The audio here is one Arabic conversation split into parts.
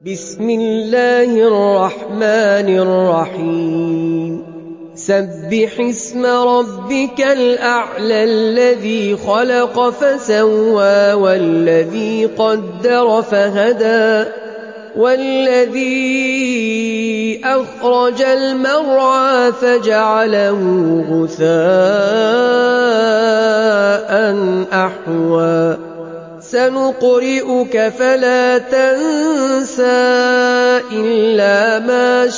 بسم الله الرحمن الرحيم سبح اسم ربك الأعلى الذي خلق فسوى والذي قدر فهدى والذي أخرج المرعى فجعله غثاء أحوى سنقرئك فلا تنسى إلا ما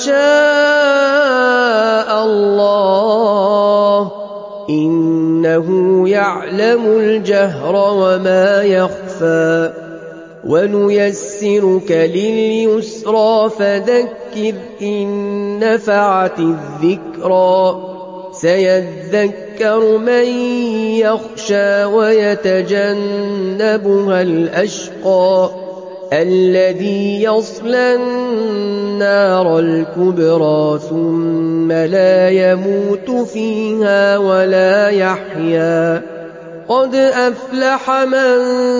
شاء الله إنه يعلم الجهر وما يخفى ونيسرك لليسرى فذكر إن نفعت الذكرى سيذكر من يخشى ويتجنبها الأشقى الذي يصلى النار الكبرى ثم لا يموت فيها ولا يحيا قد أفلح من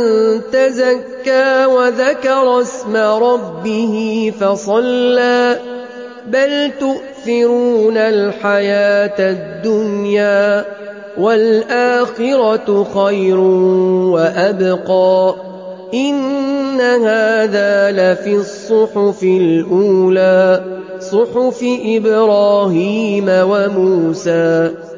تزكى وذكر اسم ربه فصلى بل تؤثرون الحياة الدنيا والآخرة خير وأبقى إن هذا لفي الصحف الأولى صحف إبراهيم وموسى